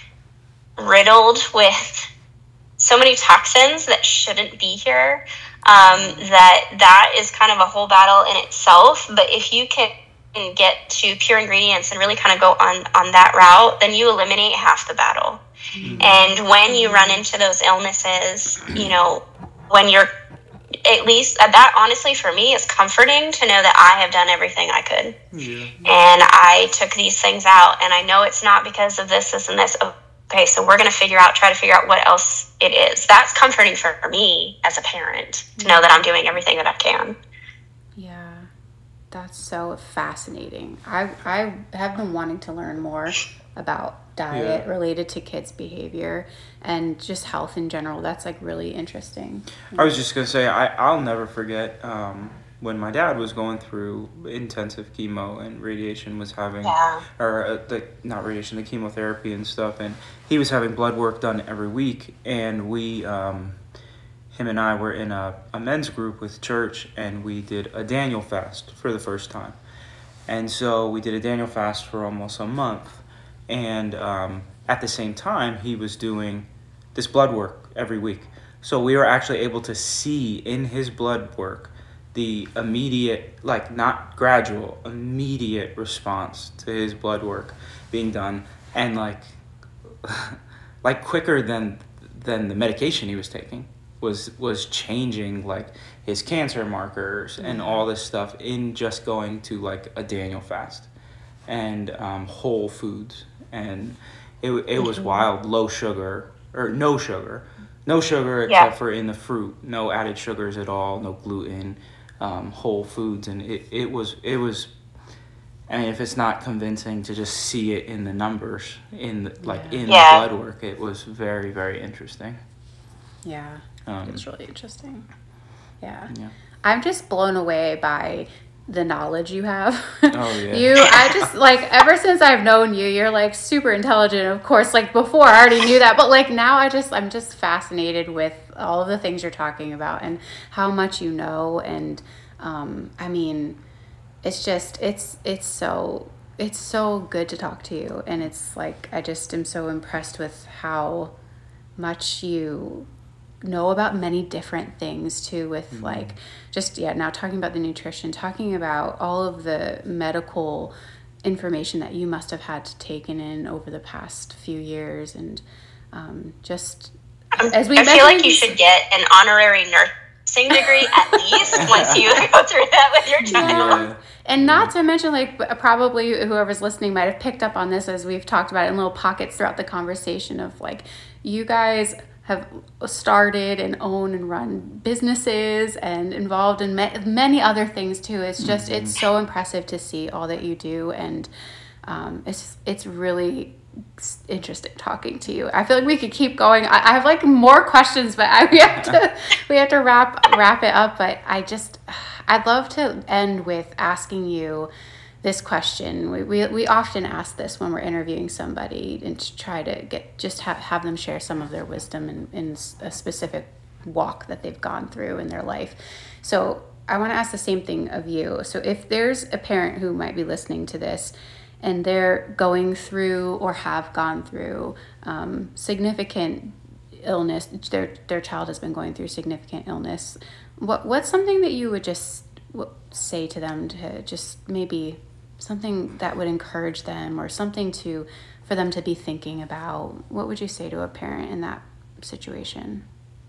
riddled with so many toxins that shouldn't be here, um, that that is kind of a whole battle in itself. But if you can get to pure ingredients and really kind of go on, on that route, then you eliminate half the battle. Mm-hmm. And when you run into those illnesses, you know, when you're, at least uh, that honestly for me is comforting to know that I have done everything I could. Yeah. And I took these things out, and I know it's not because of this, this, and this. Okay, so we're going to figure out, try to figure out what else it is. That's comforting for me as a parent to know that I'm doing everything that I can. Yeah, that's so fascinating. I I have been wanting to learn more about diet yeah. related to kids' behavior and just health in general. That's like really interesting. I was just gonna say I, I'll never forget um, when my dad was going through intensive chemo and radiation was having yeah. or uh, the not radiation the chemotherapy and stuff, and he was having blood work done every week, and we um, him and I were in a, a men's group with church, and we did a Daniel fast for the first time. And so we did a Daniel fast for almost a month. And um, at the same time, he was doing this blood work every week. So we were actually able to see in his blood work the immediate, like not gradual, immediate response to his blood work being done. And like, like quicker than than the medication he was taking was was changing like his cancer markers and all this stuff in just going to like a Daniel fast and um, whole foods. And it it was wild, low sugar, or no sugar. No sugar except yeah. for in the fruit. No added sugars at all, no gluten, um, whole foods. And it, it was, it was. I mean, if it's not convincing to just see it in the numbers, in the, like yeah. in yeah. the blood work, it was very, very interesting. Yeah, um, it's really interesting. Yeah. yeah. I'm just blown away by the knowledge you have. Oh yeah. You, I just like ever since I've known you, you're like super intelligent. Of course, like before I already knew that, but like now I just I'm just fascinated with all of the things you're talking about and how much you know. And um, I mean, it's just it's it's so it's so good to talk to you, and it's like I just am so impressed with how much you know about many different things too, with mm-hmm. like just yeah now talking about the nutrition, talking about all of the medical information that you must have had to taken in over the past few years, and um, just as we I feel like you should get an honorary nurse nursing degree at least once you go through that with your child. Yeah. And not to mention, like, probably whoever's listening might have picked up on this as we've talked about it in little pockets throughout the conversation of, like, you guys have started and own and run businesses and involved in ma- many other things too. It's just, mm-hmm. it's so impressive to see all that you do. And um, it's it's really interesting talking to you. I feel like we could keep going. I, I have like more questions, but I, we have to we have to wrap wrap it up. But I just, I'd love to end with asking you this question. We, we we often ask this when we're interviewing somebody and to try to get just have, have them share some of their wisdom in, in a specific walk that they've gone through in their life. So I want to ask the same thing of you. So if there's a parent who might be listening to this and they're going through or have gone through um, significant illness, their their child has been going through significant illness, what what's something that you would just say to them to just maybe something that would encourage them or something to for them to be thinking about? What would you say to a parent in that situation?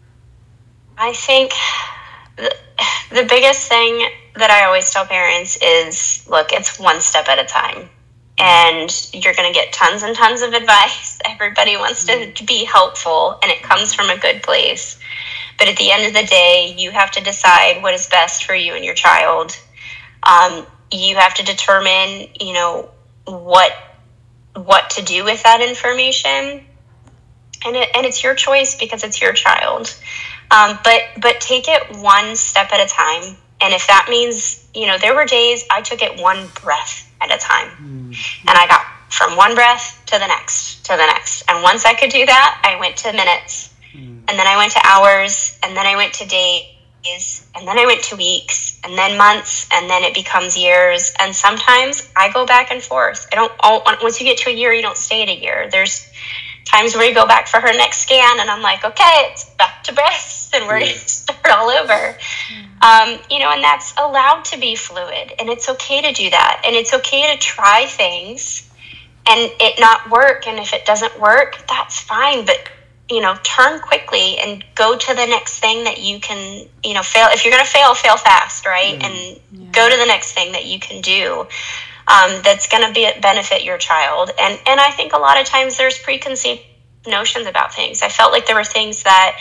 I think the, the biggest thing that I always tell parents is, look, it's one step at a time. And you're going to get tons and tons of advice. Everybody wants to, to be helpful, and it comes from a good place. But at the end of the day, you have to decide what is best for you and your child. Um, you have to determine, you know, what what to do with that information. And it, and it's your choice because it's your child. Um, but but take it one step at a time. And if that means, you know, there were days I took it one breath at a time. Mm-hmm. And I got from one breath to the next, to the next. And once I could do that, I went to minutes. Mm-hmm. And then I went to hours. And then I went to days. And then I went to weeks. And then months. And then it becomes years. And sometimes I go back and forth. I don't, all, once you get to a year, you don't stay at a year. There's times where you go back for her next scan and I'm like, okay, it's back to breasts and we're yeah. going to start all over. Um, you know, and that's allowed to be fluid, and it's okay to do that. And it's okay to try things and it not work. And if it doesn't work, that's fine. But, you know, turn quickly and go to the next thing that you can, you know, fail. If you're going to fail, fail fast, right? Mm. And yeah. go to the next thing that you can do. Um, that's going to be benefit your child. And and I think a lot of times there's preconceived notions about things. I felt like there were things that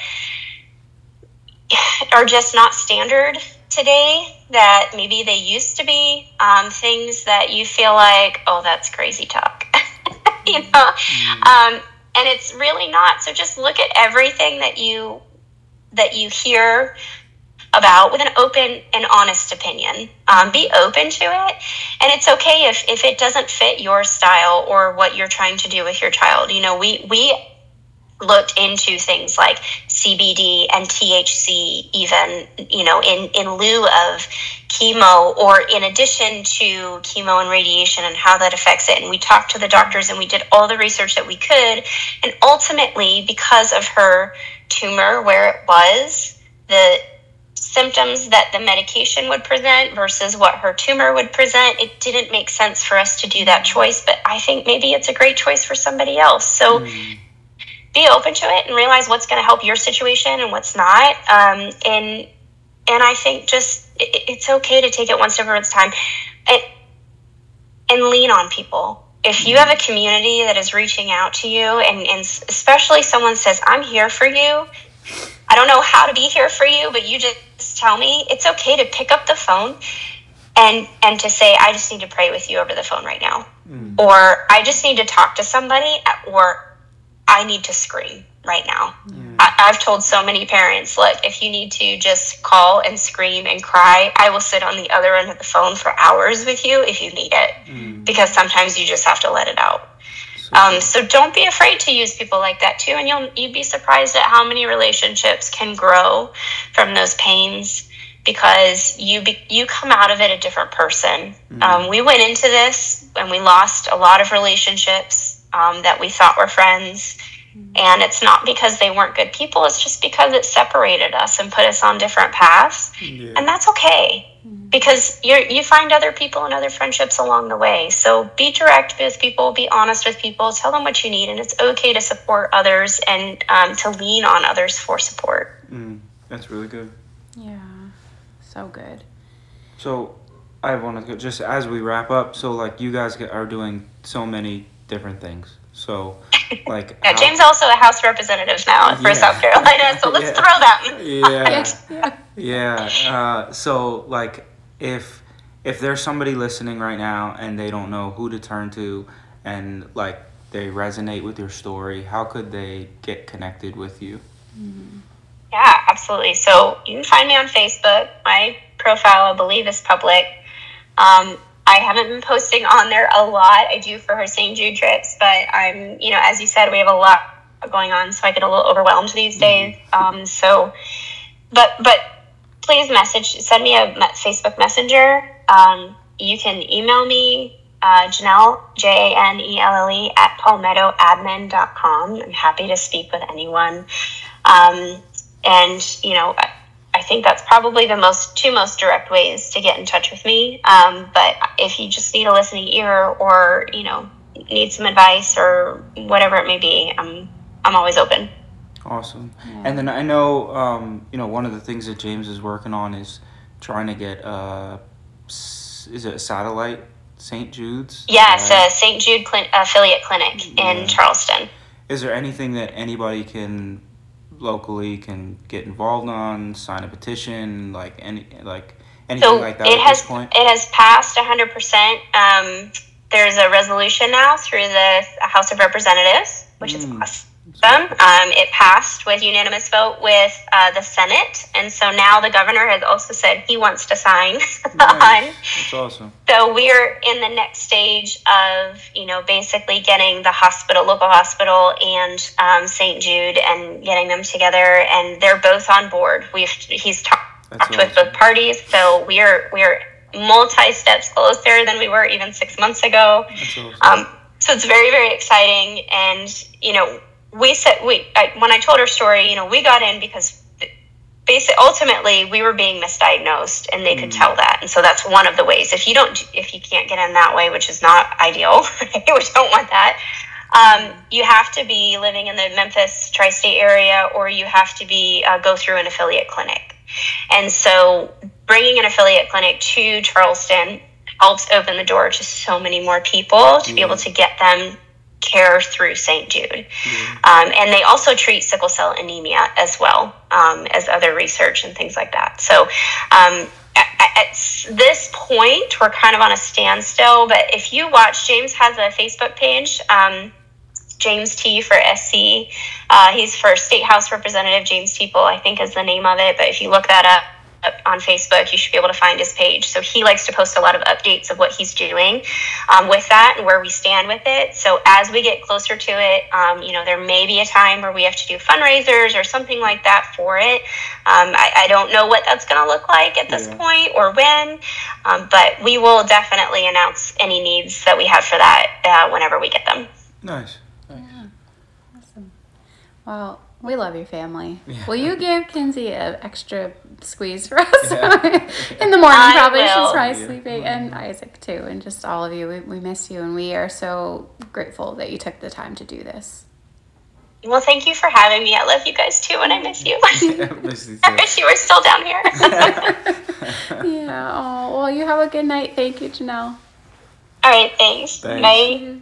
are just not standard today that maybe they used to be. Um, things that you feel like, oh, that's crazy talk, you know? Mm-hmm. Um, and it's really not. So just look at everything that you that you hear about with an open and honest opinion. Um, be open to it. And it's okay if, if it doesn't fit your style or what you're trying to do with your child. You know, we, we looked into things like C B D and T H C even, you know, in, in lieu of chemo or in addition to chemo and radiation and how that affects it. And we talked to the doctors and we did all the research that we could. And ultimately, because of her tumor where it was, the symptoms that the medication would present versus what her tumor would present, it didn't make sense for us to do that choice. But I think maybe it's a great choice for somebody else. So mm. be open to it and realize what's going to help your situation and what's not. Um, and and I think just it, it's okay to take it one step at a time and, and lean on people. If you have a community that is reaching out to you, and, and especially someone says, I'm here for you, I don't know how to be here for you, but you just tell me, it's okay to pick up the phone and and to say, I just need to pray with you over the phone right now. Mm. Or I just need to talk to somebody, or I need to scream right now. Mm. I, I've told so many parents, look, if you need to just call and scream and cry, I will sit on the other end of the phone for hours with you if you need it. Mm. Because sometimes you just have to let it out. Um, so don't be afraid to use people like that too, and you'll you'd be surprised at how many relationships can grow from those pains because you be, you come out of it a different person. Mm-hmm. Um, we went into this and we lost a lot of relationships um, that we thought were friends, mm-hmm. and it's not because they weren't good people. It's just because it separated us and put us on different paths, yeah. and that's okay. Because you you find other people and other friendships along the way. So be direct with people, be honest with people, tell them what you need, and it's okay to support others and um, to lean on others for support. Mm, that's really good. Yeah, so good. So I want to just as we wrap up. So like you guys get, are doing so many different things. So like yeah, how, James also a House Representative now for Yeah. South Carolina, so let's Yeah. throw that. Yeah. Yeah. Yeah. Uh, so like if if there's somebody listening right now and they don't know who to turn to and like they resonate with your story, how could they get connected with you? Yeah, absolutely. So you can find me on Facebook. My profile, I believe, is public. Um, I haven't been posting on there a lot. I do for her Saint Jude trips, but I'm, you know, as you said, we have a lot going on, so I get a little overwhelmed these days. Um, so, but but please message, send me a Facebook Messenger. Um, you can email me, uh, Janelle, J A N E L L E, at palmetto admin dot com. I'm happy to speak with anyone. Um, and, you know, I, I think that's probably the most two most direct ways to get in touch with me. Um, but if you just need a listening ear or, you know, need some advice or whatever it may be, I'm, I'm always open. Awesome. Yeah. And then I know, um, you know, one of the things that James is working on is trying to get, uh, is it a satellite Saint Jude's? Yes, right? a Saint Jude cl- affiliate clinic in Yeah. Charleston. Is there anything that anybody can locally can get involved on, sign a petition, like any like anything so like that it at has, this point? It has passed one hundred percent. Um, there's a resolution now through the House of Representatives, which mm. is awesome. Um, it passed with unanimous vote with uh, the Senate, and so now the governor has also said he wants to sign Nice. on. That's awesome. So we're in the next stage of, you know, basically getting the hospital, local hospital, and um, Saint Jude, and getting them together, and they're both on board. We've he's talked awesome. with both parties, so we're we're multi steps closer than we were even six months ago. That's awesome. Um, so it's very very exciting, and you know. We said we I, when I told her story, you know, we got in because basically, ultimately, we were being misdiagnosed, and they could mm. tell that, and so that's one of the ways. If you don't, if you can't get in that way, which is not ideal, we don't want that. Um, you have to be living in the Memphis tri-state area, or you have to be uh, go through an affiliate clinic, and so bringing an affiliate clinic to Charleston helps open the door to so many more people to mm. be able to get them care through Saint Jude. Mm-hmm. Um, and they also treat sickle cell anemia as well um, as other research and things like that. So um, at, at this point, we're kind of on a standstill. But if you watch, James has a Facebook page, um, James T for S C. Uh, he's for State House Representative James Teeple, I think is the name of it. But if you look that up on Facebook, you should be able to find his page. So he likes to post a lot of updates of what he's doing um, with that and where we stand with it. So as we get closer to it, um, you know, there may be a time where we have to do fundraisers or something like that for it. Um, I, I don't know what that's going to look like at this yeah. point or when, um, but we will definitely announce any needs that we have for that uh, whenever we get them. Nice. Nice. Yeah. Awesome. Well, we love your family. Yeah. Will you give Kinsey an extra squeeze for us? Yeah. In the morning, I probably. will. She's probably Yeah. sleeping. And Isaac, too. And just all of you. We, we miss you. And we are so grateful that you took the time to do this. Well, thank you for having me. I love you guys, too, and I miss you. Yeah, miss you too. I wish you were still down here. Yeah. Oh, well, you have a good night. Thank you, Janelle. All right. Thanks. Thanks. Bye.